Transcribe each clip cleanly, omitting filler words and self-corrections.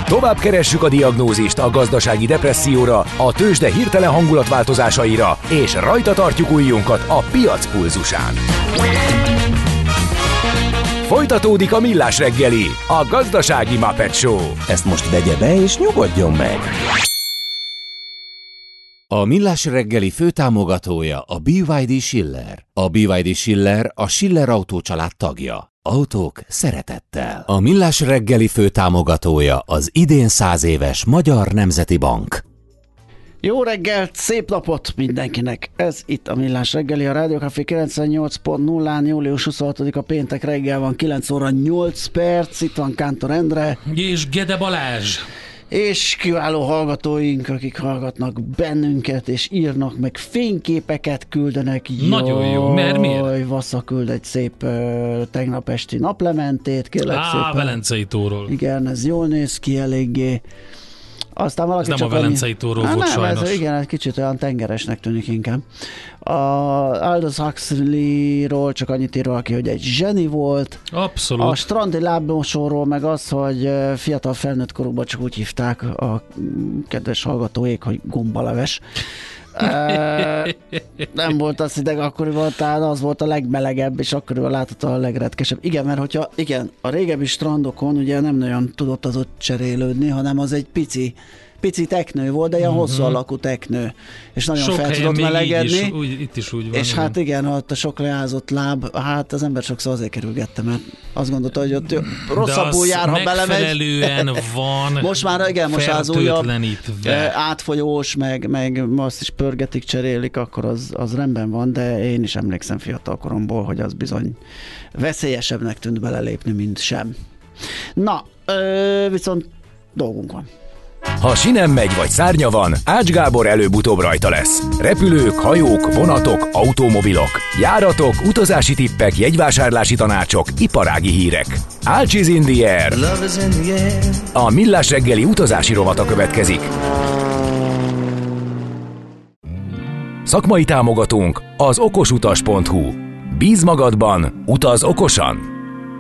Tovább keressük a diagnózist a gazdasági depresszióra, a tőzsde hirtelen hangulatváltozásaira, és rajta tartjuk ujjunkat a piac pulzusán. Folytatódik a Millás reggeli, a gazdasági Muppet Show. Ezt most vegye be és nyugodjon meg! A Millás reggeli főtámogatója a BYD Schiller. A BYD Schiller a Schiller Autó család tagja. Autók szeretettel. A Millás reggeli főtámogatója az idén 100 éves Magyar Nemzeti Bank. Jó reggelt, szép napot mindenkinek! Ez itt a Millás reggeli, a Rádió Café 98.0-án, július 26-a péntek reggel van, 9 óra 8 perc, itt van Kántor Endre. És Gede Balázs. És kiváló hallgatóink, akik hallgatnak bennünket, és írnak, meg fényképeket küldenek. Nagyon jó, mert miért? Vassza küld egy szép tegnap esti naplementét, kérlek szépen. Velencei tóról. Igen, ez jól néz ki eléggé. Aztán valaki ez nem a Velencei tóról volt nem, sajnos. Ez, igen, egy kicsit olyan tengeresnek tűnik inkább. Aldous Huxley-ról csak annyit ír valaki, hogy egy zseni volt. Abszolút. A strandi lábmosóról meg az, hogy fiatal felnőtt korukban csak úgy hívták a kedves hallgatóék, hogy gombaleves. Nem volt az hideg akkoriban, talán az volt a legmelegebb, és akkoriban látható a legretkesebb. Igen, mert hogyha a régebbi strandokon ugye nem nagyon tudott az ott cserélődni, hanem az egy pici teknő volt, de ilyen hosszú alakú teknő, és nagyon sok fel tudott melegedni. Itt is úgy van. És igen. hát igen, ott a sok leázott láb, hát az ember sokszor azért kerülgette, mert azt gondolta, hogy ott rosszabbul jár, ha belemegy. Megfelelően van. Most már igen, most az újabb átfolyós, meg azt is pörgetik, cserélik, akkor az rendben van, de én is emlékszem fiatal koromból, hogy az bizony veszélyesebbnek tűnt belelépni, mint sem. Na, viszont dolgunk van. Ha sinem megy vagy szárnya van, Ács Gábor előbb-utóbb rajta lesz. Repülők, hajók, vonatok, automobilok, járatok, utazási tippek, jegyvásárlási tanácsok, iparági hírek. Ács is in the air. A Millás reggeli utazási rovata következik. Szakmai támogatónk az okosutas.hu. Bíz magadban, utaz okosan!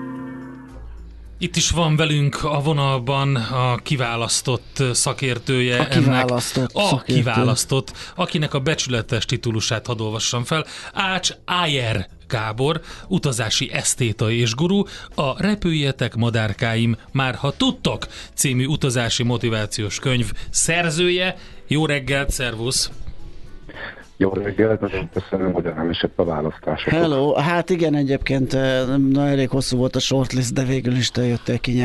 Itt is van velünk a vonalban a kiválasztott szakértője. A kiválasztott, akinek a becsületes titulusát hadd olvassam fel. Ács Ájer Gábor, utazási esztéta és guru, a Repüljetek madárkáim, már ha tudtok című utazási motivációs könyv szerzője. Jó reggelt, szervusz! Jó reggelt, nagyon köszönöm, hogy elmesett a választások. Hello, hát igen, egyébként elég hosszú volt a shortlist, de végül is te jöttél ki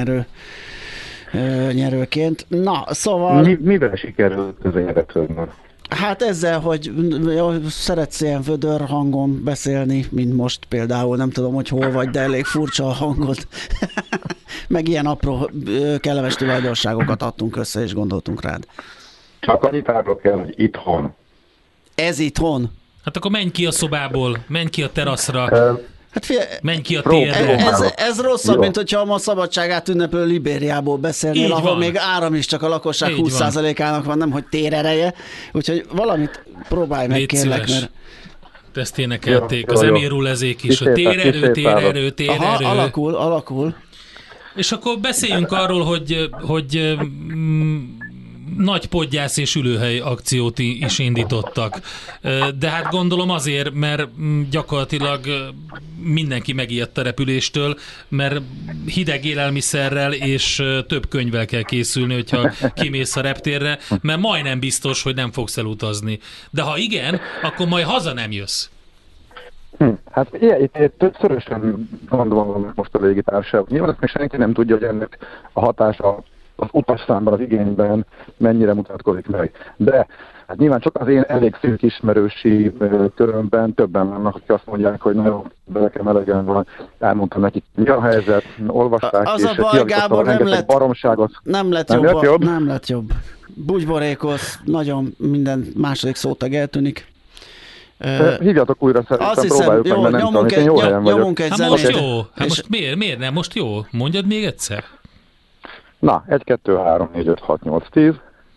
nyerőként. Na, szóval... Mivel sikerült ez a nyeretőnben? Hát ezzel, hogy szeretsz ilyen vödör hangon beszélni, mint most például, nem tudom, hogy hol vagy, de elég furcsa a hangod. Meg ilyen apró, kellemes tulajdonságokat adtunk össze, és gondoltunk rád. Csak annyit árulok el, hogy itthon. Ez itthon? Hát akkor menj ki a szobából, menj ki a teraszra, hát figyelj, menj ki a térre. Ez rosszabb, mint hogyha ma szabadságát ünnepelő Libériából beszélnél, így ahol van. még áram is csak a lakosság Így 20%-ának van, nem hogy térereje. Úgyhogy valamit próbálj meg, Légy kérlek, szíves. mert... Ezt énekelték, jó, az jó. Emérulezék is, a térerő. Aha, alakul. És akkor beszéljünk arról, hogy nagy podgyász és ülőhely akciót is indítottak. De hát gondolom azért, mert gyakorlatilag mindenki megijedt a repüléstől, mert hideg élelmiszerrel és több könyvvel kell készülni, hogyha kimész a reptérre, mert majdnem biztos, hogy nem fogsz elutazni. De ha igen, akkor majd haza nem jössz. Hát itt többszörösen gondolom most a légitársaság. Nyilván ezt még senki nem tudja, hogy ennek a hatása az utasszámban, az igényben mennyire mutatkozik meg. De hát nyilván csak az én elég szűk ismerősi körömben többen vannak, akik azt mondják, hogy nagyon nekem elegen van. Elmondtam nekik, mi a helyzet, olvasták, az és a baj, Gábor, nem lett jobb. Bugyborékolsz, nagyon minden második szótag eltűnik. Hívjatok újra, szerintem próbáljuk meg, mert nem tudom, én jó helyen vagyok. Hát most jó. Hát most miért nem? Most jó. Mondjad még egyszer. Na, 1, 2, 3, 4, 5, 6, 8, 10.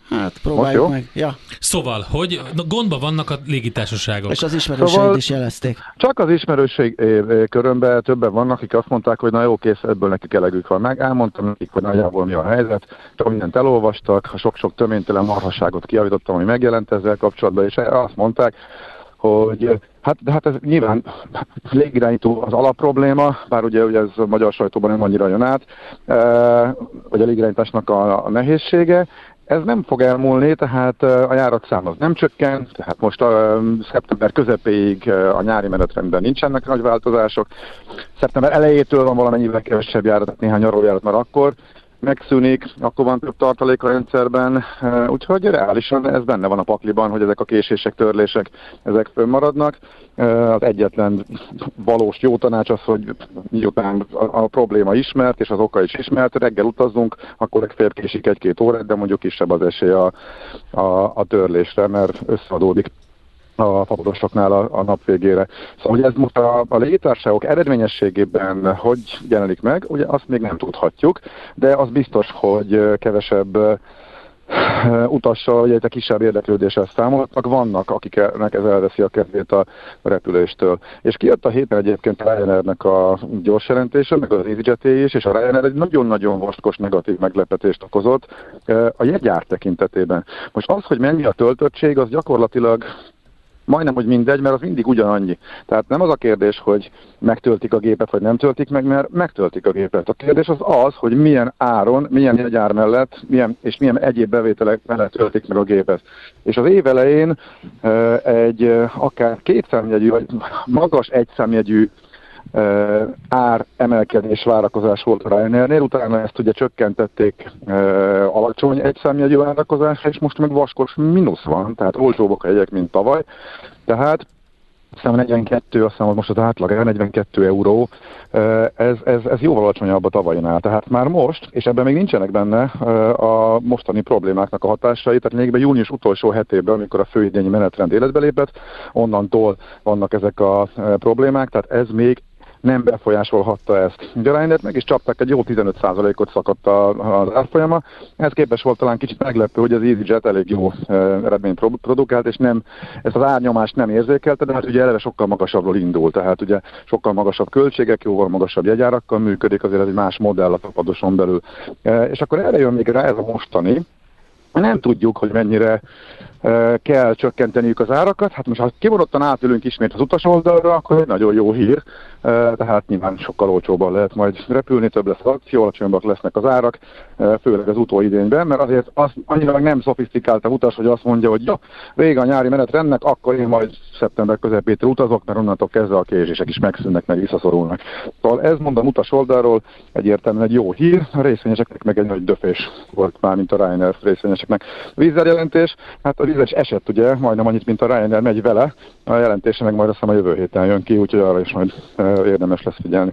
Hát próbáljuk meg. Ja. Szóval, hogy gondban vannak a légitársaságok. És az ismerőseid is jelezték. Csak az ismerőség körömben többen vannak, akik azt mondták, hogy na jó, kész, ebből nekik elegük van meg. Elmondtam nekik, hogy nagyjából mi a helyzet, csak mindent elolvastak, a sok-sok töménytelen marhasságot kijavítottam, ami megjelent ezzel kapcsolatban, és azt mondták, hogy hát ez nyilván légirányító az alapprobléma, bár ugye ez a magyar sajtóban nem annyira jön át, vagy a légirányításnak a nehézsége. Ez nem fog elmúlni, tehát a járatszám az nem csökken, tehát most szeptember közepéig a nyári menetrendben nincsenek nagy változások. Szeptember elejétől van valamennyivel kevesebb járat, néhány nyaralójárat már akkor megszűnik, akkor van több tartalék a rendszerben, úgyhogy reálisan ez benne van a pakliban, hogy ezek a késések, törlések, ezek fönnmaradnak. Az egyetlen valós jó tanács az, hogy miután a probléma ismert, és az oka is ismert, reggel utazzunk, akkor legfeljebb késik 1-2 órát, de mondjuk kisebb az esély a törlésre, mert összeadódik a fapadosoknál a nap végére. Szóval, hogy ez most a légitársaságok eredményességében hogy jelenik meg, ugye azt még nem tudhatjuk, de az biztos, hogy kevesebb utassal, vagy egy kisebb érdeklődéssel számolhatnak, vannak, akiknek ez elveszi a kedvét a repüléstől. És kijött a héten egyébként a Ryanairnek a gyors jelentése, meg az EasyJet-é is, és a Ryanair egy nagyon-nagyon vaskos negatív meglepetést okozott a jegyár tekintetében. Most az, hogy mennyi a töltöttség, az gyakorlatilag majdnem, hogy mindegy, mert az mindig ugyanannyi. Tehát nem az a kérdés, hogy megtöltik a gépet, vagy nem töltik meg, mert megtöltik a gépet. A kérdés az, hogy milyen áron, milyen jegyár mellett, és milyen egyéb bevételek mellett töltik meg a gépet. És az év elején egy akár 2 számjegyű, vagy magas 1 számjegyű ár emelkedés várakozás volt a Ryanairnél, utána ezt ugye csökkentették alacsony 1 számjegyű várakozásra, és most meg vaskos mínusz van, tehát olcsóbbak a jegyek, mint tavaly. Tehát aztán 42, azt hiszem, most az átlag 42 euró, ez jóval alacsonyabb a tavalyinál. Tehát már most, és ebben még nincsenek benne a mostani problémáknak a hatásai, tehát lényegében június utolsó hetében, amikor a főidényi menetrend életbe lépett, onnantól vannak ezek a problémák, tehát ez még nem befolyásolhatta ezt. Ugye a Ryanair meg is csapták, egy jó 15%-ot szakadt az árfolyama. Ez képes volt talán kicsit meglepő, hogy az EasyJet elég jó eredményt produkált, és nem, ezt az árnyomást nem érzékelte, de hát ugye eleve sokkal magasabbról indul, tehát ugye sokkal magasabb költségek, jóval magasabb jegyárakkal működik, azért ez egy más modell a fapadoson belül. És akkor erre jön még rá ez a mostani. Nem tudjuk, hogy mennyire kell csökkenteniük az árakat. Hát most ha kimondottan átülünk ismét az utas oldalra, akkor egy nagyon jó hír. Tehát nyilván sokkal olcsóbban lehet majd repülni, több lesz az akció, alacsonyabbak lesznek az árak, főleg az utóidényben, mert azért az annyira meg nem szofisztikált a utas, hogy azt mondja, hogy ja, vége a nyári menetrendnek, akkor én majd szeptember közepétől utazok, mert onnantól kezdve a késések is megszűnnek, meg visszaszorulnak. Szóval ez, mondom, utas oldalról egyértelműen egy jó hír, a részvényeseknek meg egy nagy döfés volt már, mint a Ryanair részvényeseknek. A Wizz Air jelentés, hát a Wizz Air is esett ugye, majdnem annyit, mint a Ryanair, megy vele, a jelentése meg majd azt hiszem a jövő héten jön ki, úgyhogy arra is majd érdemes lesz figyelni.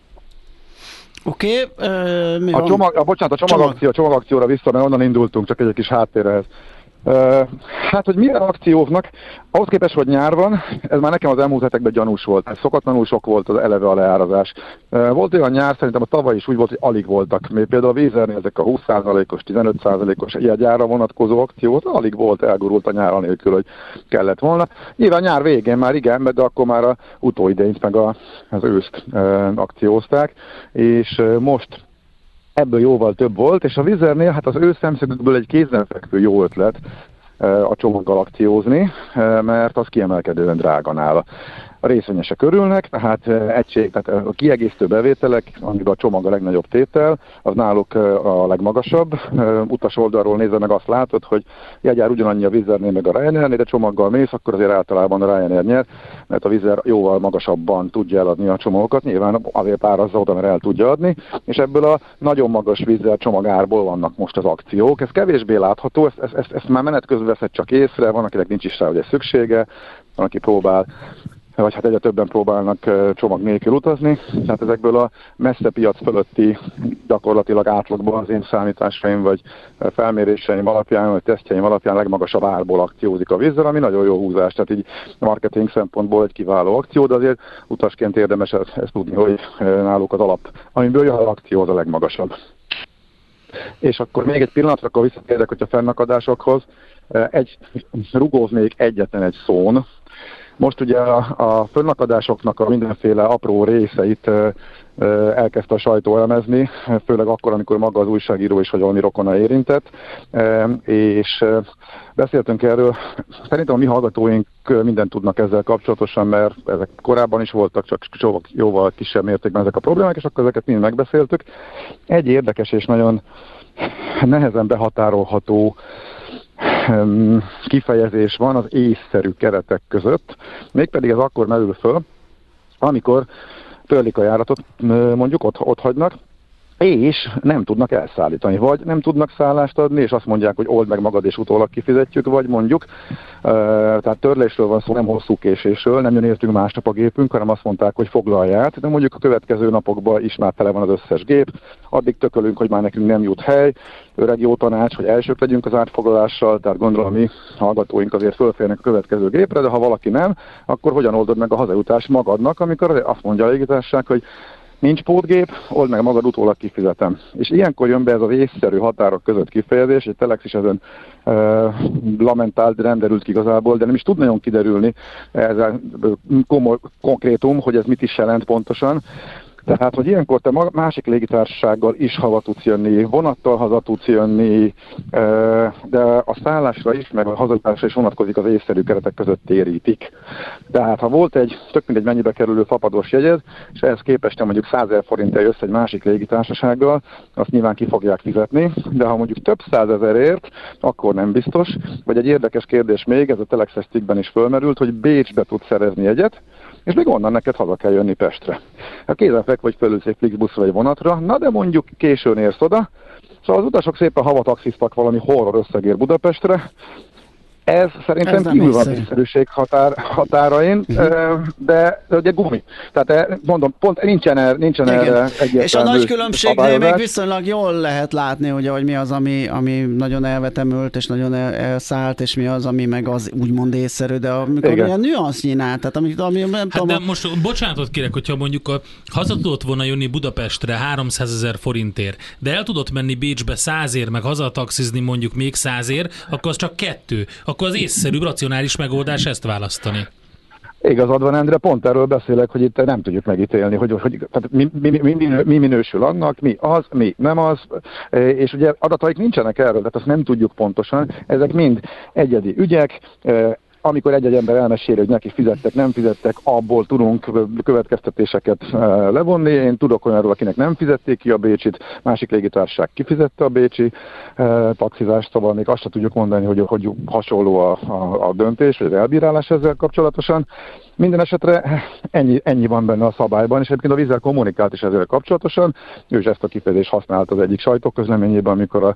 Oké, mi van? A csomagakcióra vissza, mert onnan indultunk, csak egy kis háttérhez. Hát, hogy milyen akcióknak, ahhoz képest, hogy nyár van, ez már nekem az elmúlt hetekben gyanús volt. Szokatlanul sok volt az eleve a leárazás. Volt olyan nyár, szerintem a tavaly is úgy volt, hogy alig voltak. Még például a Wizz Airnél ezek a 20%-os, 15%-os jegyára vonatkozó akciót, alig volt, elgurult a nyár anélkül, hogy kellett volna. Nyilván nyár végén már igen, de akkor már a utóidényt meg az őszt akciózták, és most ebből jóval több volt, és a Wizz Airnél hát az ő szemszögükből egy kézenfekvő jó ötlet a csomaggal akciózni, mert az kiemelkedően drága nála. A részvényesek örülnek, tehát tehát a kiegészítő bevételek, amiben a csomag a legnagyobb tétel, az náluk a legmagasabb. Utas oldalról nézve meg azt látod, hogy jegyár ugyanannyi a Wizz Airnél meg a Ryanairnél, de csomaggal mész, akkor azért általában a Ryanair nyer, mert a Wizz Air jóval magasabban tudja eladni a csomagokat, nyilván azért árazza oda, mert el tudja adni, és ebből a nagyon magas Wizz Air csomagárból vannak most az akciók. Ez kevésbé látható, ezt már menet közben veszed csak észre, van, akinek nincs is rá ugye szüksége, van, aki próbál, vagy hát egyre többen próbálnak csomag nélkül utazni. Tehát ezekből a messze piac fölötti gyakorlatilag átlagban az én számításaim, vagy felméréseim alapján, vagy tesztjeim alapján legmagasabb árból akciózik a Wizz Air, ami nagyon jó húzás. Tehát így marketing szempontból egy kiváló akció, de azért utasként érdemes ezt tudni, hogy náluk az alap, amiből jön az akció, az a legmagasabb. És akkor még egy pillanatra, akkor visszatérek, hogy a fennakadásokhoz rugóznék egyetlen egy szón. Most ugye a fönnakadásoknak a mindenféle apró részeit elkezdte a sajtó elemezni, főleg akkor, amikor maga az újságíró is, vagy valami rokona érintett, és beszéltünk erről. Szerintem a mi hallgatóink mindent tudnak ezzel kapcsolatosan, mert ezek korábban is voltak, csak jóval kisebb mértékben ezek a problémák, és akkor ezeket mind megbeszéltük. Egy érdekes és nagyon nehezen behatárolható kifejezés van az észszerű keretek között, mégpedig ez akkor merül föl, amikor törlik a járatot, mondjuk ott hagynak, és nem tudnak elszállítani, vagy nem tudnak szállást adni, és azt mondják, hogy old meg magad, és utólag kifizetjük, vagy mondjuk, tehát törlésről van szó, nem hosszú késésről, nem jön értünk másnap a gépünk, hanem azt mondták, hogy foglalj át, de mondjuk a következő napokban is már tele van az összes gép, addig tökölünk, hogy már nekünk nem jut hely, öreg jó tanács, hogy elsők legyünk az átfoglalással, tehát gondolom mi hallgatóink azért fölférnek a következő gépre, de ha valaki nem, akkor hogyan oldod meg a hazajutást magadnak, amikor azt mondja a légitársaság, hogy nincs pótgép, old meg magad, utólag kifizetem. És ilyenkor jön be ez az észszerű határok között kifejezés, egy Telex is ezen lamentált, de nem derült ki igazából, de nem is tud nagyon kiderülni ez a konkrétum, hogy ez mit is jelent pontosan. Tehát, hogy ilyenkor te másik légitársasággal is hava tudsz jönni, vonattal haza tudsz jönni, de a szállásra is, meg a hazajutásra is vonatkozik, az észszerű keretek között térítik. Tehát, ha volt egy tök mindegy mennyibe kerülő fapados jegyed, és ehhez képest te mondjuk 100 000 forintért jössz egy másik légitársasággal, azt nyilván ki fogják fizetni, de ha mondjuk több 100 000-ért, akkor nem biztos. Vagy egy érdekes kérdés még, ez a Telexes cikkben is fölmerült, hogy Bécsbe tudsz szerezni jegyet, és még onnan neked haza kell jönni Pestre. Ha kézenfekvő vagy fölülsz egy Flixbuszra vagy vonatra, na de mondjuk későn érsz oda, szóval az utasok szépen havataxiztak valami horror összegér Budapestre. Ez szerintem kívül van észszerűség határain, de ugye gumi. Tehát mondom, pont nincsen erre egyértelmű. És a nagy különbségnél még viszonylag jól lehet látni, hogy mi az, ami nagyon elvetemült, és nagyon elszállt, és mi az, ami meg az úgymond észszerű, de amikor ilyen nüansznyinál, tehát ami nem tudom... De most bocsánatot kérek, hogyha mondjuk haza tudott volna jönni Budapestre 300 000 forintért, de el tudott menni Bécsbe 100-ért, meg hazataxizni mondjuk még 100-ért, akkor az csak 2. Akkor az észszerűbb, racionális megoldás ezt választani. Igazad van, Endre, pont erről beszélek, hogy itt nem tudjuk megítélni, hogy tehát mi minősül annak, mi az, mi nem az, és ugye adataik nincsenek erről, tehát azt nem tudjuk pontosan, ezek mind egyedi ügyek, amikor egy ember elmeséli, hogy neki fizettek, nem fizettek, abból tudunk következtetéseket levonni. Én tudok olyanról, akinek nem fizették ki a bécsit, másik légitársaság kifizette a bécsi taxizást, szóval még azt sem tudjuk mondani, hogy hasonló a döntés, vagy az elbírálás ezzel kapcsolatosan. Minden esetre ennyi van benne a szabályban, és egyébként a Vízzel kommunikált is ezzel kapcsolatosan. Ő is ezt a kifejezést használt az egyik sajtóközleményében, amikor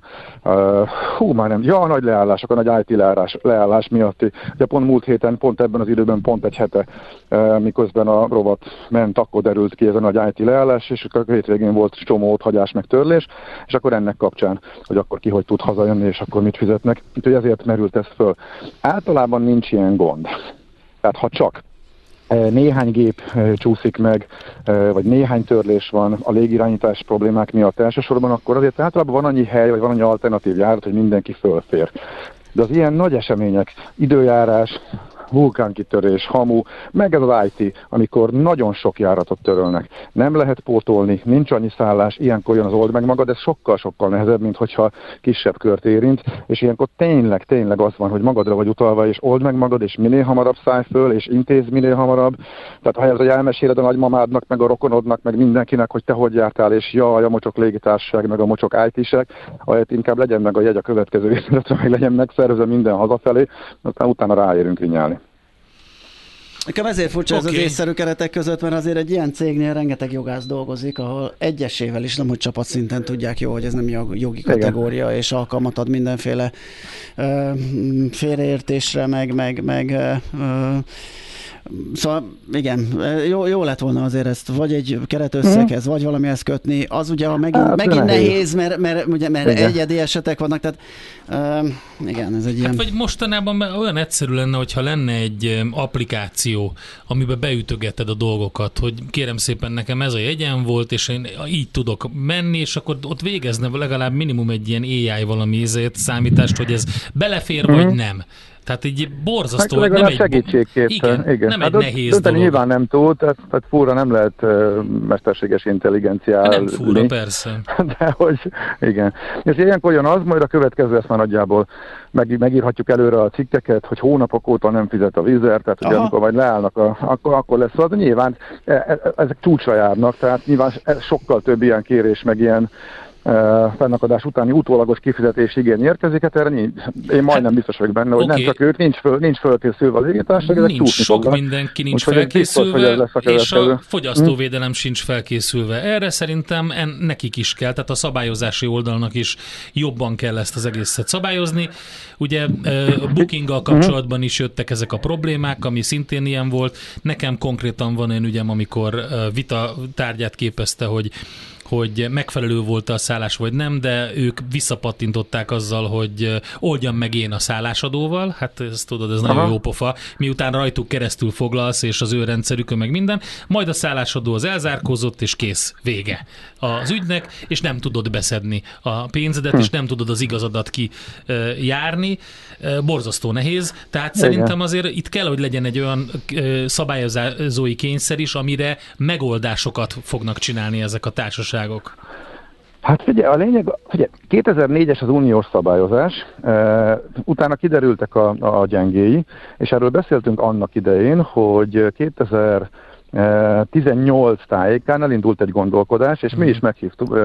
a nagy leállások, a nagy IT leállás miatt. Ugye pont múlt héten, pont ebben az időben, pont egy hete, miközben a rovat ment, akkor derült ki ez a nagy IT leállás, és a hétvégén volt csomó otthagyás, meg törlés, és akkor ennek kapcsán, hogy akkor ki hogy tud hazajönni, és akkor mit fizetnek. Úgyhogy ezért merült ez föl. Általában nincs ilyen gond. Tehát ha csak néhány gép csúszik meg, vagy néhány törlés van a légirányítás problémák miatt elsősorban, akkor azért általában van annyi hely, vagy van annyi alternatív járat, hogy mindenki fölfér. De az ilyen nagy események, időjárás, vulkánkitörés, hamu, meg ez az IT, amikor nagyon sok járatot törölnek. Nem lehet pótolni, nincs annyi szállás, ilyenkor jön az old meg magad, ez sokkal-sokkal nehezebb, mint hogyha kisebb kört érint, és ilyenkor tényleg az van, hogy magadra vagy utalva, és old meg magad, és minél hamarabb szállj föl, és intézz minél hamarabb. Tehát ha ez a elmeséled a nagymamádnak, meg a rokonodnak, meg mindenkinek, hogy te hogy jártál, és jaj, a mocsok légitársaság, meg a mocsok IT-sek, ahelyett inkább legyen meg a jegy a következő évre, meg legyen megszervezve minden hazafelé, aztán utána ráérünk rinyálni. Nekem ezért furcsa ez az észszerű keretek között, mert azért egy ilyen cégnél rengeteg jogász dolgozik, ahol egyesével is, nem hogy csapatszinten tudják jó, hogy ez nem jogi kategória, és alkalmat ad mindenféle félreértésre, meg Szóval igen, jó lett volna azért ezt vagy egy keretösszeghez, vagy valamihez kötni. Az ugye megint nehéz, mert egyedi esetek vannak, tehát igen, ez egy ilyen... Vagy mostanában olyan egyszerű lenne, hogyha lenne egy applikáció, amiben beütögeted a dolgokat, hogy kérem szépen nekem ez a jegyem volt, és én így tudok menni, és akkor ott végezne legalább minimum egy ilyen AI valami számítást, hogy ez belefér, vagy nem. Tehát így borzasztó, hát nem egy segítségképpen, igen. Nem egy nehéz dönteni dolog. Nyilván nem tud, tehát fúra nem lehet mesterséges intelligenciál. Nem fúra, persze. De hogy, igen. És ilyenkor jön az, majd a következő, ezt már nagyjából megírhatjuk előre a cikkeket, hogy hónapok óta nem fizet a vízer, tehát ugye, amikor majd leállnak, akkor lesz az. De nyilván ezek csúcsra járnak, tehát nyilván sokkal több ilyen kérés, meg ilyen fennakadás utáni utólagos kifizetés igény érkezik, hát erre én majdnem biztos vagyok benne, hogy nem csak ők, nincs fölkészülve az égitársaság, ezek nincs sok fognak. Mindenki nincs felkészülve, biztos, és a fogyasztóvédelem sincs felkészülve. Erre szerintem nekik is kell, tehát a szabályozási oldalnak is jobban kell ezt az egészet szabályozni. Ugye a Bookinggal kapcsolatban is jöttek ezek a problémák, ami szintén ilyen volt. Nekem konkrétan van olyan ügyem, amikor vita tárgyát képezte, hogy megfelelő volt a szállás vagy nem, de ők visszapattintották azzal, hogy oldjam meg én a szállásadóval, hát ezt tudod, ez nagyon jó pofa, miután rajtuk keresztül foglalsz, és az ő rendszerükön meg minden, majd a szállásadó az elzárkózott, és kész, vége az ügynek, és nem tudod beszedni a pénzedet, és nem tudod az igazadat kijárni, borzasztó nehéz, tehát szerintem azért itt kell, hogy legyen egy olyan szabályozói kényszer is, amire megoldásokat fognak csinálni ezek a társaságok. Hát figyelj, a lényeg, 2004-es az uniós szabályozás, utána kiderültek a gyengéi, és erről beszéltünk annak idején, hogy 2018 tájékán elindult egy gondolkodás, és mi is meghívtuk,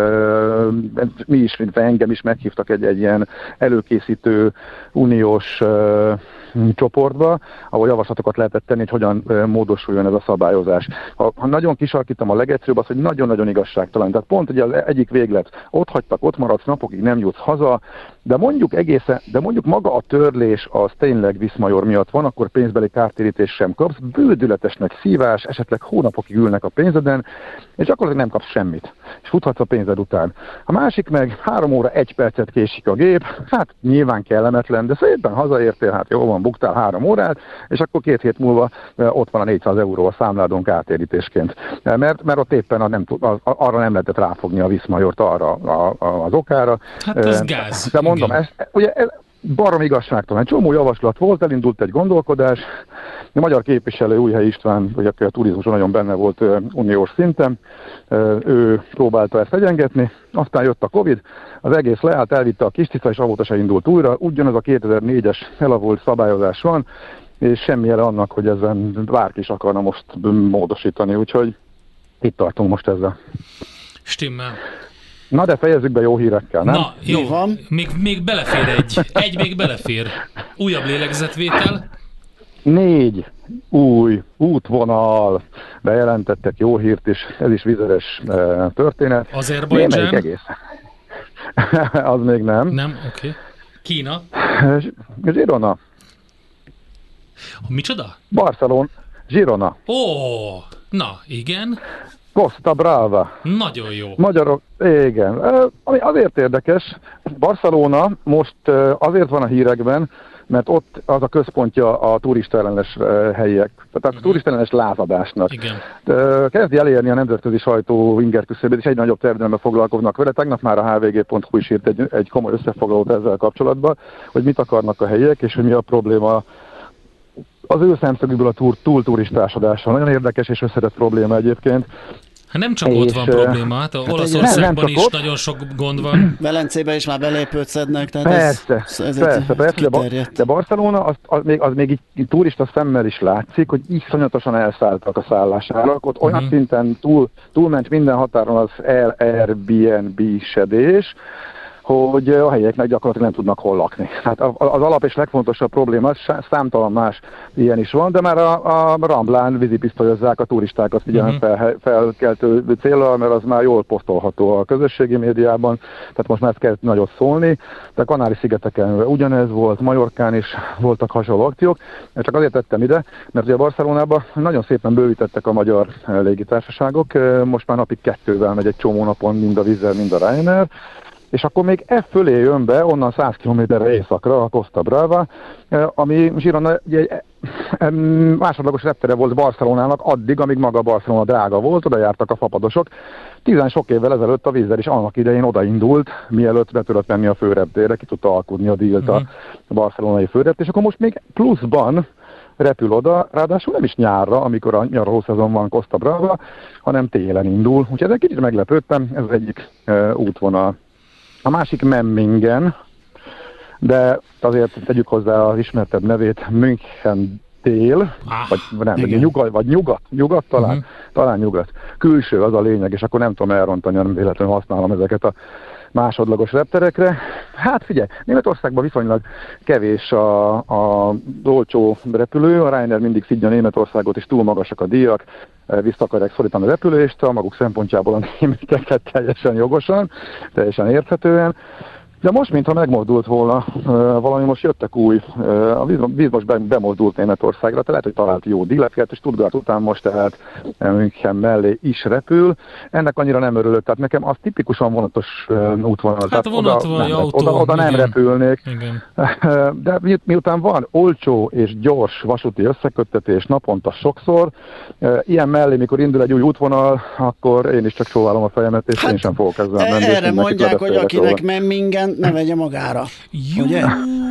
engem is meghívtak egy ilyen előkészítő uniós csoportba, ahol javaslatokat lehetett tenni, hogy hogyan módosuljon ez a szabályozás. Ha nagyon kisarkítom, a legegyszerűbb az, hogy nagyon-nagyon igazságtalan. Tehát pont ugye az egyik véglet, ott hagytak, ott maradsz napokig, nem jutsz haza, de mondjuk maga a törlés az tényleg Viszmajor miatt van, akkor pénzbeli kártérítés sem kapsz, bődületes nagy szívás, esetleg hónapokig ülnek a pénzeden, és akkor nem kapsz semmit, és futhatsz a pénzed után. A másik meg 3 óra 1 percet késik a gép, hát nyilván kellemetlen, de szépen hazaértél, hát jó van, buktál 3 órát, és akkor 2 hét múlva ott van a 400 euró a számládon kártérítésként. Mert ott éppen arra nem lehetett ráfogni a Viszmajort arra az okára. Hát ez gáz. De mondom, ez barom igazságtalan. Egy csomó javaslat volt, elindult egy gondolkodás. A magyar képviselő Újhelyi István, vagy aki a turizmuson nagyon benne volt uniós szinten, ő próbálta ezt egyengetni, aztán jött a Covid, az egész leállt, elvitte a kis tiszta, és avóta se indult újra. Ugyanaz a 2004-es elavult szabályozás van, és semmi jele annak, hogy ezen bárki is akarna most módosítani, úgyhogy itt tartunk most ezzel. Stimmel. Na de fejezzük be jó hírekkel, nem? Na, jó van. Még belefér egy még belefér. Újabb lélegzetvétel. 4 új útvonal. Bejelentettek jó hírt is, ez is vizeres történet. Azerbajdzsán? Egész. Az még nem. Nem, oké. Kína? Girona. Micsoda? Barcelona. Girona. Ó, na, igen. Costa Brava. Nagyon jó. Magyarok, igen. Ami azért érdekes, Barcelona most azért van a hírekben, mert ott az a központja a turistaellenes helyiek, tehát a turistaellenes lázadásnak. Igen. Kezdi elérni a nemzetközi sajtó inger küszöbét, és egy nagyobb terjedelemben foglalkoznak vele. Tegnap már a hvg.hu is írt egy komoly összefoglalót ezzel kapcsolatban, hogy mit akarnak a helyiek, és hogy mi a probléma az ő szemszögükből a túlturistásodása. Nagyon érdekes és összetett probléma egyébként. Hát nem csak ott van probléma, hát Olaszországban is ott. Nagyon sok gond van. Velencében is már belépőt szednek, tehát persze, de Barcelona az még így turista szemmel is látszik, hogy iszonyatosan elszálltak a szállásárak, ott olyan szinten túlment minden határon az Airbnb-sedés, hogy a helyieknek gyakorlatilag nem tudnak hol lakni. Hát az alap és legfontosabb probléma, számtalan más ilyen is van, de már a Ramblán vízipisztolyozzák a turistákat felkeltő céllal, mert az már jól posztolható a közösségi médiában, tehát most már ezt kell nagyot szólni, de a Kanári-szigeteken ugyanez volt, Majorkán is voltak hasonló akciók, csak azért tettem ide, mert ugye Barcelonában nagyon szépen bővítettek a magyar légitársaságok, most már napig 2-vel megy egy csomó napon mind a Wizz Air, mind a Ryanair, és akkor még fölé jön be, onnan 100 km-re északra, a Costa Brava, ami Girona egy másodlagos reptere volt Barcelonának addig, amíg maga Barcelona drága volt, oda jártak a fapadosok. 10 sok évvel ezelőtt a Wizz Air is annak idején odaindult, mielőtt be tudott menni a főreptérre, ki tudta alkudni a dílt a barcelonai főrept, és akkor most még pluszban repül oda, ráadásul nem is nyárra, amikor a nyaraló szezon van Costa Brava, hanem télen indul. Úgyhogy ezzel kicsit meglepődtem, ez az egyik útvonal. A másik Memmingen, de azért tegyük hozzá az ismertebb nevét, München dél, vagy nyugat talán, talán nyugat. Külső az a lényeg, és akkor nem tudom elrontani, nem véletlenül használom ezeket a másodlagos repterekre. Hát figyelj, Németországban viszonylag kevés az olcsó repülő, a Ryanair mindig szidja Németországot, és túl magasak a díjak, vissza akarják szorítani a repülést, a maguk szempontjából a németeket teljesen jogosan, teljesen érthetően. De most, mintha megmozdult volna, valami most jöttek új, a Wizz most bemozdult Németországra, tehát lehet, hogy talált jó díleket, és Stuttgart után most tehát München mellé is repül. Ennek annyira nem örülök, tehát nekem az tipikusan vonatos útvonal. Hát oda nem repülnék. Igen. De miután van olcsó és gyors vasúti összeköttetés naponta sokszor, ilyen mellé, mikor indul egy új útvonal, akkor én is csak csóválom a fejemet, és én sem fogok ezzel menni. Erre mondják, hogy akinek Memmingen ne vegye magára. Ugye?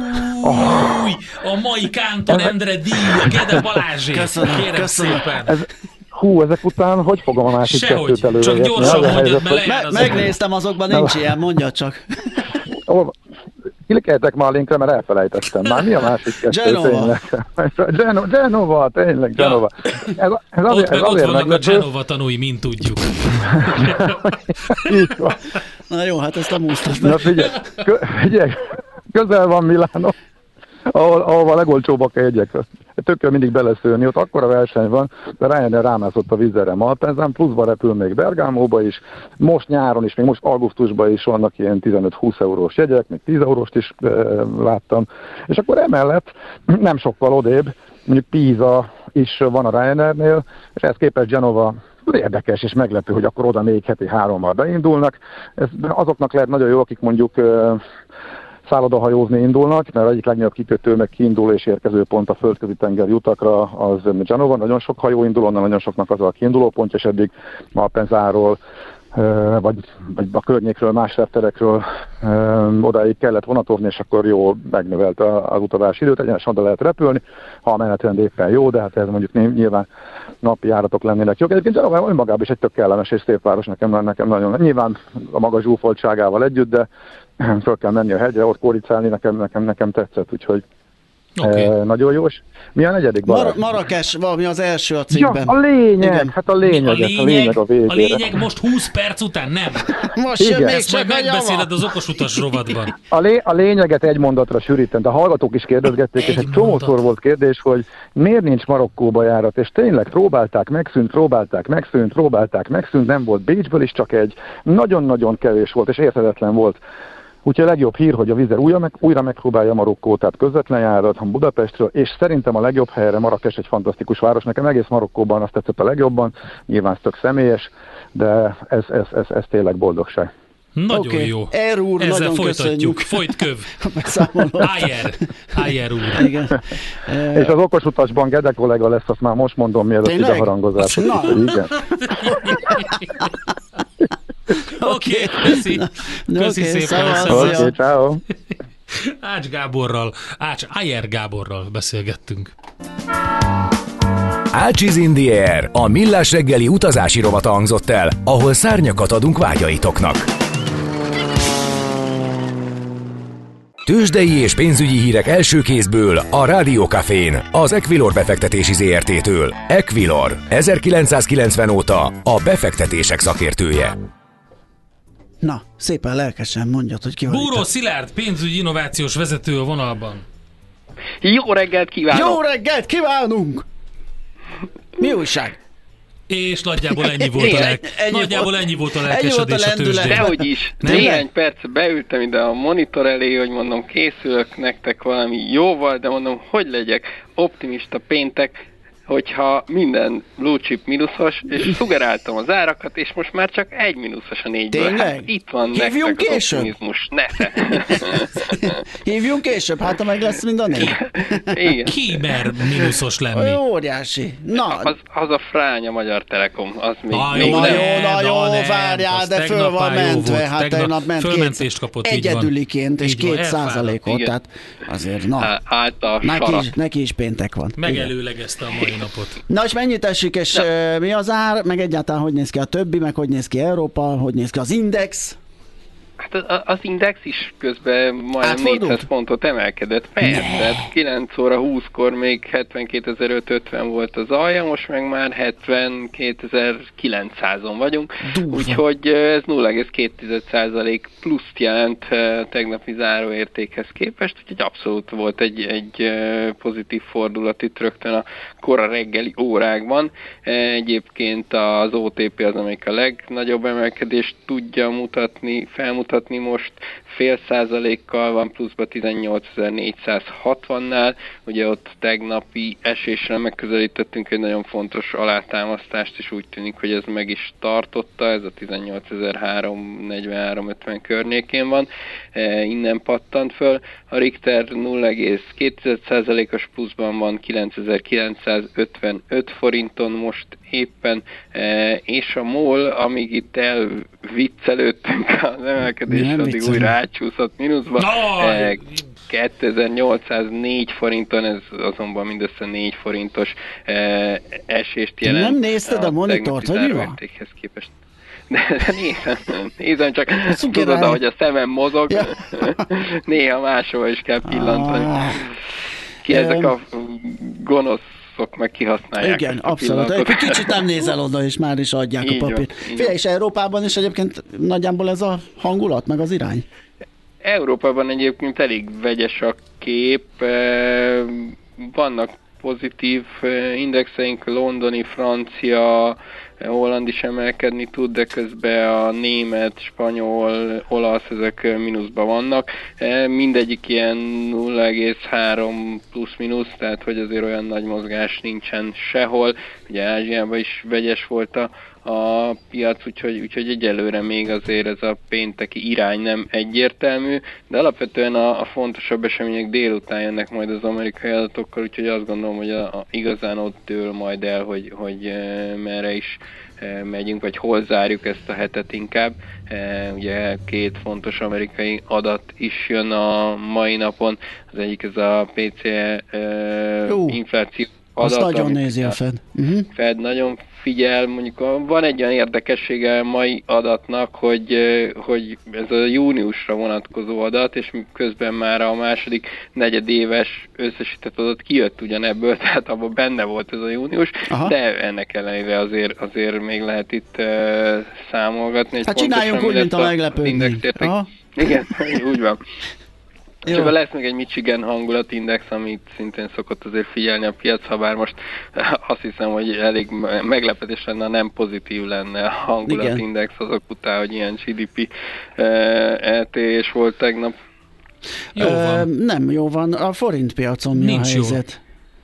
A mai Kántor Endre díj, Gede Balázsé. Köszönöm szépen. Ezek után hogy fogom a másik kettőt előre? Csak gyorsan mondjad be, megnéztem, azokban, nincs ilyen, mondja csak. Klikkeljetek már a linkre, mert elfelejtettem. Már mi a másik kettő? Genova, tényleg Genova. Ott vannak a Genova tanúi, mint tudjuk. Így van. Na jó, hát ezt a músztat meg. Na figyelj, közel van Milánó, ahol a legolcsóbbak a jegyek. Tök kell mindig beleszőni, ott akkora verseny van, de Ryanair rámászott a Wizz Airre Malpenzán, pluszban repül még Bergámóba is, most nyáron is, még most augusztusban is vannak ilyen 15-20 eurós jegyek, még 10 euróst is láttam, és akkor emellett nem sokkal odébb, mondjuk Pisa is van a Ryanairnél, és ehhez képest Genova érdekes és meglepő, hogy akkor oda még heti 3-mal beindulnak. Ez azoknak lehet nagyon jó, akik mondjuk szállodahajózni indulnak, mert egyik legnagyobb kikötő, meg kiinduló és érkező pont a földközi tenger jutakra az Genova. Nagyon sok hajó indul, onnan nagyon soknak az a kiinduló pontja, és eddig Malpensáról vagy a környékről, más repterekről odáig kellett vonatozni, és akkor jó megnövelte az utazási időt, egyenesen oda lehet repülni, ha a menetrend éppen jó, de hát ez mondjuk nyilván napi járatok lennének jók. Egyébként Genova önmagában is egy tök kellemes és szép város, nekem nagyon, nyilván a maga zsúfoltságával együtt, de föl kell menni a hegyre, ott kóricálni, nekem tetszett, úgyhogy nagyon jó. Mi a negyedik? Marrakes, valami az első a cikkben. Ja, a lényeg, igen. Hát a lényeg a végére. A lényeg most 20 perc után nem. Most jön még ezt csak majd megbeszéled az okosutas rovatban. A lényeget egy mondatra sűrítem, de a hallgatók is kérdezgették, és egy csomószor volt kérdés, hogy miért nincs Marokkóba járat, és tényleg próbálták, megszűnt, nem volt Bécsből is csak egy, nagyon-nagyon kevés volt, és érthetetlen volt. Úgyhogy a legjobb hír, hogy a Wizz Air újra megpróbálja Marokkót, tehát közvetlen járat Budapestről, és szerintem a legjobb helyre, Marrakes egy fantasztikus város, nekem egész Marokkóban azt tetszett a legjobban, nyilván ez tök személyes, de ez tényleg boldogság. Nagyon jó. Úr, ezzel nagyon folytatjuk. Folytköv. Ájer úr. Igen. És az okosutasban Gede kollega lesz, azt már most mondom, mielőtt ide harangozás. Igen. Oké, köszi szépen. Oké, ciao. Ájer Gáborral beszélgettünk. Ácsiz in the Air, a millás reggeli utazási rovata hangzott el, ahol szárnyakat adunk vágyaitoknak. Tőzsdei és pénzügyi hírek első kézből a Rádió Cafén, az Equilor befektetési ZRT-től. Equilor, 1990 óta a befektetések szakértője. Na, szépen lelkesen mondjad, hogy ki van. Búró Szilárd, pénzügyi innovációs vezető a vonalban. Jó reggelt kívánok! Jó reggelt kívánunk! Mi újság? És nagyjából ennyi volt ennyi volt a lelkesedés a tőzsdén. Dehogy is. Néhány perc beültem ide a monitor elé, hogy mondom, készülök nektek valami jóval, de mondom, hogy legyek optimista péntek, hogyha minden blue chip mínuszos, és szugeráltam az árakat, és most már csak egy mínuszos a 4-ből. Tényleg? Hát itt van Hívjunk nektek később? az optimizmus. Ne. Hívjunk később, hát ha meg lesz mind a 4. Igen. Ki mer mínuszos lenni? Óriási. Na, Az a frány a Magyar Telekom, az még jó, várjál, de föl van mentve. Hát tegnap ment fölmentést kapott, egyedüliként, és 2%-ot, tehát azért, na. Neki is péntek van. Megelőlegezte a mai napot. Na és mennyit esik, és mi az ár, meg egyáltalán hogy néz ki a többi, meg hogy néz ki Európa, hogy néz ki az index? Hát az index is közben majdnem 400 pontot emelkedett. Persze, 9 óra 20-kor még 72.550 volt az alja, most meg már 72.900-on vagyunk. Úgyhogy ez 0,2% pluszt jelent tegnapi záróértékhez képest, úgyhogy abszolút volt egy pozitív fordulat itt rögtön a kora reggeli órákban. Egyébként az OTP az, amelyik a legnagyobb emelkedést tudja felmutatni most, 0,5%-kal van pluszba 18.460-nál, ugye ott tegnapi esésre megközelítettünk egy nagyon fontos alátámasztást, és úgy tűnik, hogy ez meg is tartotta, ez a 18.343-50 környékén van, innen pattant föl. A Richter 0,2%-os pluszban van 9.955 forinton most éppen, és a MOL, amíg itt elviccelődtünk az emelkedés, addig újra átcsúszott mínuszba. 2804 forinton, ez azonban mindössze 4 forintos esést jelent. Nem nézted a monitort, hogy mi van? Képest. De nézem, csak tudod, ahogy a szemem mozog, néha máshol is kell pillantani. Ezek a gonoszok meg kihasználják. Igen, abszolút. Egy kicsit nem nézel oda, és már is adják a papírt. Figyelj, és Európában is egyébként nagyjából ez a hangulat, meg az irány? Európában egyébként elég vegyes a kép, vannak pozitív indexeink, londoni, francia, holland is emelkedni tud, de közben a német, spanyol, olasz, ezek mínuszban vannak. Mindegyik ilyen 0,3 plusz-minusz, tehát hogy azért olyan nagy mozgás nincsen sehol. Ugye Ázsiában is vegyes volt a piac, úgyhogy egyelőre még azért ez a pénteki irány nem egyértelmű, de alapvetően a fontosabb események délután jönnek majd az amerikai adatokkal, úgyhogy azt gondolom, hogy igazán ott dől majd el, hogy merre is megyünk, vagy hol zárjuk ezt a hetet inkább. Ugye 2 fontos amerikai adat is jön a mai napon, az egyik ez a PCE infláció adat. Azt nagyon nézi a Fed. Fed nagyon figyel, mondjuk van egy olyan érdekessége a mai adatnak, hogy ez a júniusra vonatkozó adat, és közben már a második negyedéves összesített adat kijött ugyanebből, tehát abban benne volt ez a június, de ennek ellenére azért még lehet itt számolgatni. Hát csináljunk úgy, mint a meglepődni. Igen, úgy van. És ebben lesz még egy Michigan hangulatindex, amit szintén szokott azért figyelni a piac, ha bár most azt hiszem, hogy elég meglepetés lenne, ha nem pozitív lenne a hangulatindex azok után, hogy ilyen GDP eltérés volt tegnap. Jó van. Nem jó van. A forint piacon mi a helyzet?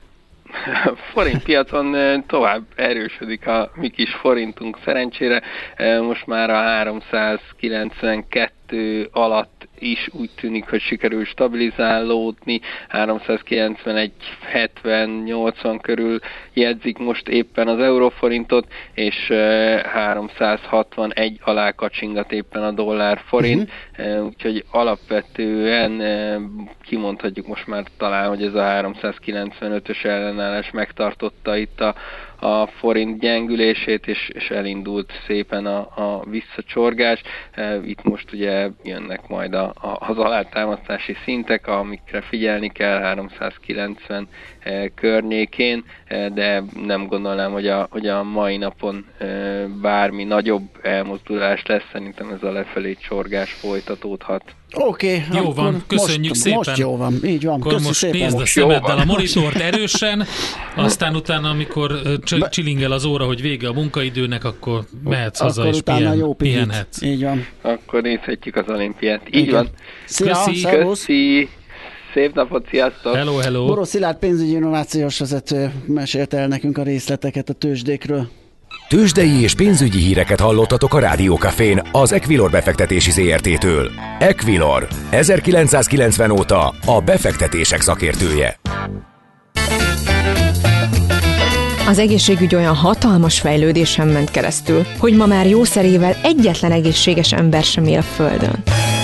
A forint piacon tovább erősödik a mi kis forintunk szerencsére. Most már a 392 alatt is úgy tűnik, hogy sikerül stabilizálódni, 391,70-80 körül jegyzik most éppen az euróforintot, és 361 alá kacsingat éppen a dollár-forint, úgyhogy alapvetően kimondhatjuk most már talán, hogy ez a 395-ös ellenállás megtartotta itt a forint gyengülését, és elindult szépen a visszacsorgás. Itt most ugye jönnek majd az alátámasztási szintek, amikre figyelni kell 390 környékén, de nem gondolnám, hogy a mai napon bármi nagyobb elmozdulás lesz, szerintem ez a lefelé csorgás folytatódhat. Oké, jó van, köszönjük szépen. Most jó van, így van. Akkor most szépen. Nézd a szemeddel a monitort erősen, aztán utána, amikor csilingel az óra, hogy vége a munkaidőnek, akkor mehetsz haza és pihenhetsz. Így van. Akkor nézhetjük az olimpiát. Így van. Szia, Köszi. Szép napot, sziasztok! Hello. Boros Szilárd pénzügyi innovációs vezető mesélte el nekünk a részleteket a tőzsdékről. Tőzsdei és pénzügyi híreket hallottatok a Rádió Cafén az Equilor befektetési ZRT-től. Equilor, 1990 óta a befektetések szakértője. Az egészségügy olyan hatalmas fejlődésen ment keresztül, hogy ma már jószerével egyetlen egészséges ember sem él a Földön.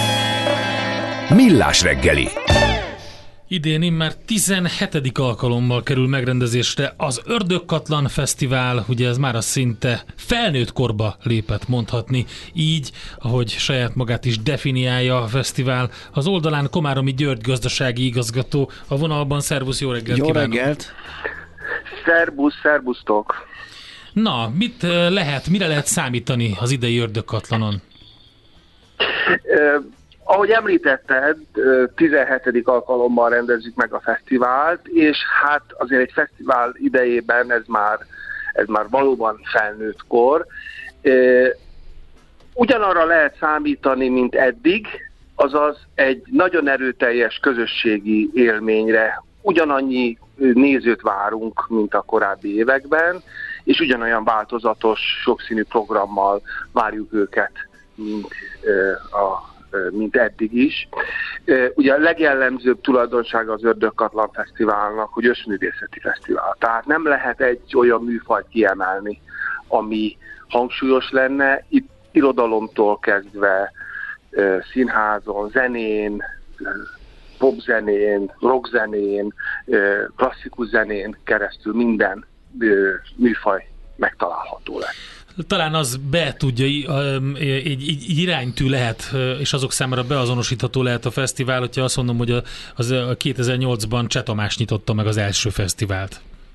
Millás reggeli. Idén immár 17. alkalommal kerül megrendezésre az Ördögkatlan Fesztivál, ugye ez már a szinte felnőtt korba lépett, mondhatni így, ahogy saját magát is definiálja a fesztivál. Az oldalán Komáromi György gazdasági igazgató a vonalban. Szervusz, jó reggelt kívánok! Jó reggelt! Szerbusztok! Na, mire lehet számítani az idei Ördögkatlanon? Ahogy említetted, 17. alkalommal rendezzük meg a fesztivált, és hát azért egy fesztivál idejében ez már valóban felnőtt kor. Ugyanarra lehet számítani, mint eddig, azaz egy nagyon erőteljes közösségi élményre. Ugyanannyi nézőt várunk, mint a korábbi években, és ugyanolyan változatos, sokszínű programmal várjuk őket, mint eddig is. Ugye a legjellemzőbb tulajdonsága az Ördögkatlan Fesztiválnak, hogy összművészeti fesztivál. Tehát nem lehet egy olyan műfajt kiemelni, ami hangsúlyos lenne. Itt irodalomtól kezdve színházon, zenén, popzenén, rockzenén, klasszikus zenén keresztül minden műfaj megtalálható lesz. Talán az be tudja, egy iránytű lehet, és azok számára beazonosítható lehet a fesztivál, hogyha azt mondom, hogy az 2008-ban Cseh Tamás nyitotta meg az első fesztivált.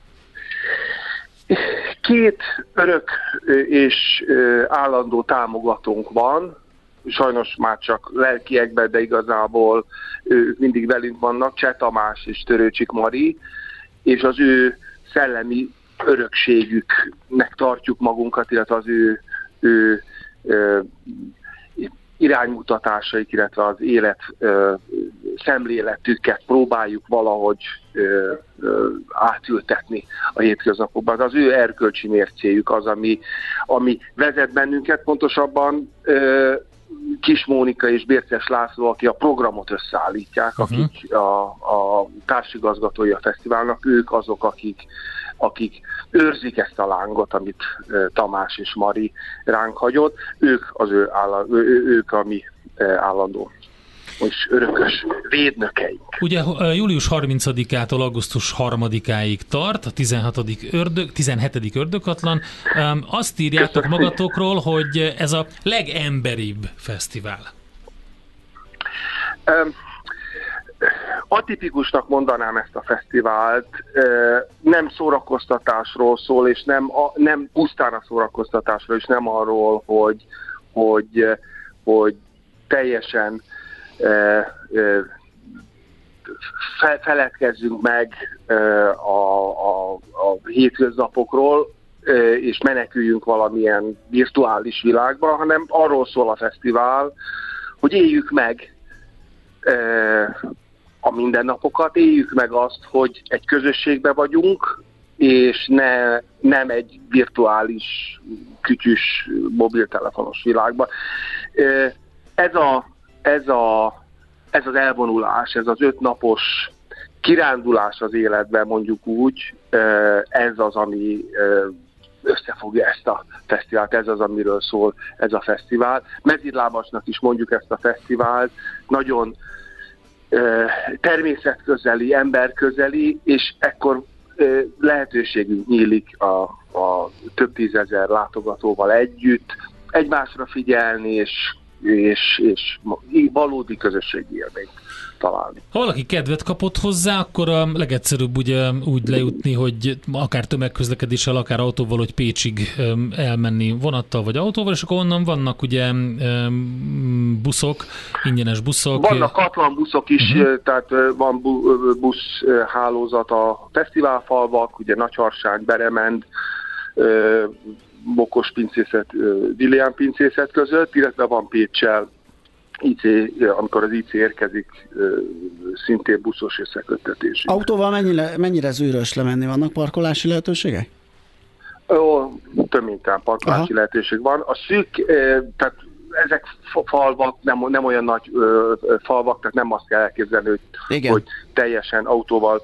Két örök és állandó támogatónk van, sajnos már csak lelkiekben, de igazából ők mindig velünk vannak, Cseh Tamás és Törőcsik Mari, és az ő szellemi örökségüknek tartjuk magunkat, illetve az ő iránymutatásaik, illetve az élet szemléletüket próbáljuk valahogy átültetni a hétköznapokban. Az ő erkölcsi mércéjük az, ami vezet bennünket, pontosabban Kis Mónika és Bérces László, aki a programot összeállítják, akik a társigazgatói a fesztiválnak, ők azok, akik őrzik ezt a lángot, amit Tamás és Mari ránk hagyott, ők a mi állandó és örökös védnökeink. Ugye július 30-ától augusztus 3-áig tart a 17. Ördögkatlan. Azt írjátok magatokról, hogy ez a legemberibb fesztivál. Atipikusnak mondanám ezt a fesztivált, nem szórakoztatásról szól, és nem pusztán a szórakoztatásról, és nem arról, hogy teljesen feledkezzünk meg a hétköznapokról, és meneküljünk valamilyen virtuális világba, hanem arról szól a fesztivál, hogy éljük meg a mindennapokat, éljük meg azt, hogy egy közösségben vagyunk, és nem egy virtuális, kütyűs, mobiltelefonos világban. Ez az elvonulás, ez az 5 napos kirándulás az életben, mondjuk úgy, ez az, ami összefogja ezt a fesztivált, ez az, amiről szól ez a fesztivál. Mezitlábasnak is mondjuk ezt a fesztivált, nagyon természetközeli, emberközeli, és ekkor lehetőségünk nyílik a több tízezer látogatóval együtt egymásra figyelni, és valódi közösségi élményt találni. Ha valaki kedvet kapott hozzá, akkor a legegyszerűbb ugye úgy lejutni, hogy akár tömegközlekedéssel, akár autóval, hogy Pécsig elmenni vonattal vagy autóval, és akkor onnan vannak ugye buszok, ingyenes buszok. Vannak Katlan buszok is, tehát van buszhálózat a fesztiválfalvak, ugye Nagyharsány, Beremend, Bokos pincészet, Dilián pincészet között, illetve van Péccsel IC, amikor az IC érkezik, szintén buszos összeköttetés. Autóval mennyire zűrös lemenni? Vannak parkolási lehetőségek? Több minden parkolási lehetőség van. A szűk, tehát ezek falvak, nem olyan nagy falvak, tehát nem azt kell elképzelni, hogy teljesen autóval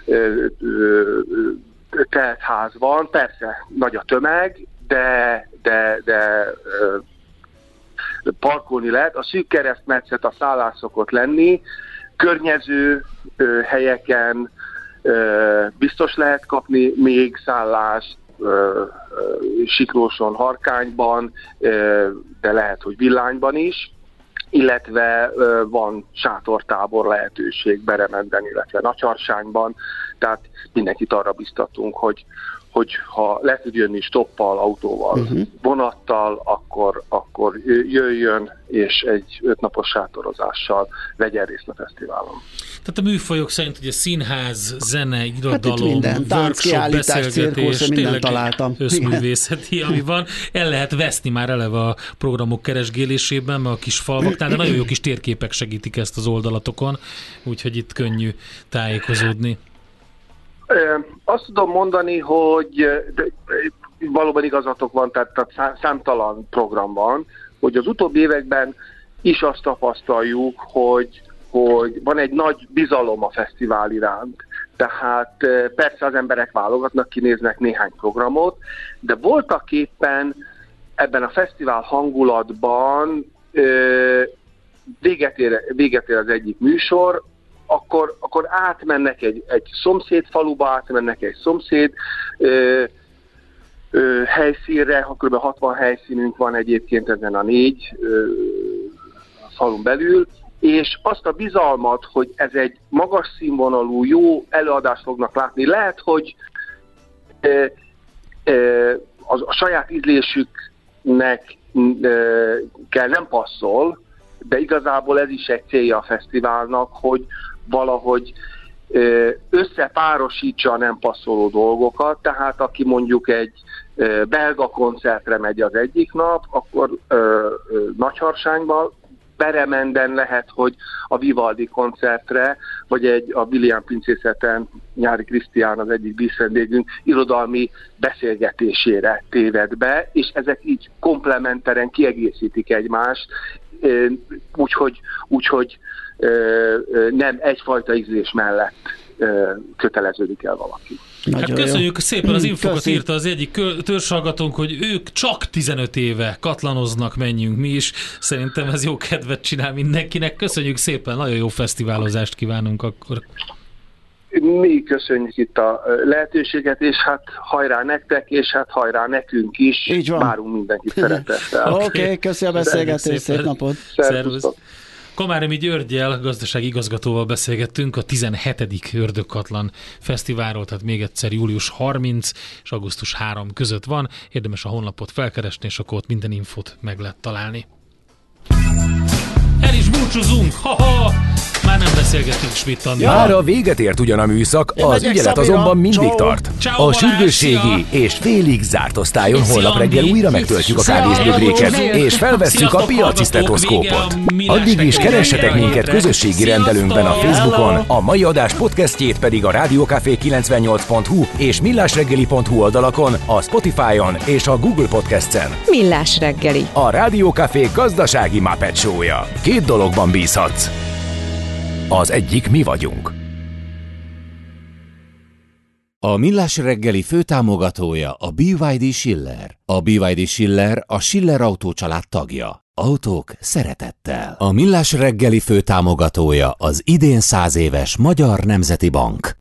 telt ház van. Persze nagy a tömeg, de parkolni lehet. A szűk keresztmetszet a szállás szokott lenni, környező helyeken biztos lehet kapni még szállást, Siklóson, Harkányban, de lehet, hogy Villányban is, illetve van sátortábor lehetőség Beremenden, illetve Nagyharsányban, tehát mindenkit arra biztatunk, hogy ha le tud jönni stoppal, autóval, vonattal, akkor jöjjön, és egy 5 napos sátorozással vegyen részt a fesztiválon. Tehát a műfajok szerint ugye színház, zene, irodalom, minden, workshop, beszélgetés, tényleg összművészeti, ami van. El lehet veszni már eleve a programok keresgélésében, mert a kis falvaknál, de nagyon jó kis térképek segítik ezt az oldalatokon, úgyhogy itt könnyű tájékozódni. Azt tudom mondani, hogy valóban igazatok van, tehát számtalan program van, hogy az utóbbi években is azt tapasztaljuk, hogy van egy nagy bizalom a fesztivál iránt. Tehát persze az emberek válogatnak, kinéznek néhány programot, de voltak éppen ebben a fesztivál hangulatban véget ér az egyik műsor, akkor átmennek egy szomszéd faluba, átmennek egy szomszéd helyszínre, kb. 60 helyszínünk van egyébként ezen a 4 falun belül, és azt a bizalmat, hogy ez egy magas színvonalú, jó előadást fognak látni, lehet, hogy a saját ízlésüknek kell nem passzol, de igazából ez is egy célja a fesztiválnak, hogy valahogy összepárosítsa a nem passzoló dolgokat, tehát aki mondjuk egy belga koncertre megy az egyik nap, akkor Nagyharsányban, Beremenden lehet, hogy a Vivaldi koncertre, vagy a Dilián pincészeten Nyári Krisztián az egyik díszvendégünk irodalmi beszélgetésére téved be, és ezek így komplementeren kiegészítik egymást, úgyhogy nem egyfajta ízlés mellett köteleződik el valaki. Hát köszönjük szépen, az infokat írta az egyik törzshallgatónk, hogy ők csak 15 éve katlanoznak, menjünk mi is. Szerintem ez jó kedvet csinál mindenkinek. Köszönjük szépen, nagyon jó fesztiválozást kívánunk akkor. Mi köszönjük itt a lehetőséget, és hát hajrá nektek, és hát hajrá nekünk is. Így van. Várunk mindenkit szeretettel. Oké, köszi a beszélgetést, szép napot. Szervusz. Komáromi Györggyel, gazdasági igazgatóval beszélgettünk a 17. Ördögkatlan fesztiválról, tehát még egyszer július 30 és augusztus 3 között van. Érdemes a honlapot felkeresni, és akkor ott minden infót meg lehet találni. El is búcsúzunk! Ha-ha! Már nem beszélgetünk Schmidt Andrával. Már a véget ért ugyan a műszak, az ügyelet azonban mindig tart. A sürgősségi és félig zárt osztályon holnap reggel újra megtöltjük a kávézbögréket, és felvesszük a piaci sztetoszkópot. Addig is keressetek minket közösségi rendelőnkben a Facebookon, a mai adás podcastjét pedig a rádiókafé98.hu és millásreggeli.hu oldalakon, a Spotify-on és a Google Podcast-en. Millás reggeli. A Rádiókafé gazdasági Muppet show-ja. 2 dologban bízhatsz. Az egyik mi vagyunk. A Millás reggeli főtámogatója a BYD Schiller. A BYD Schiller a Schiller Autó család tagja. Autók szeretettel. A Millás reggeli főtámogatója az idén 100 éves Magyar Nemzeti Bank.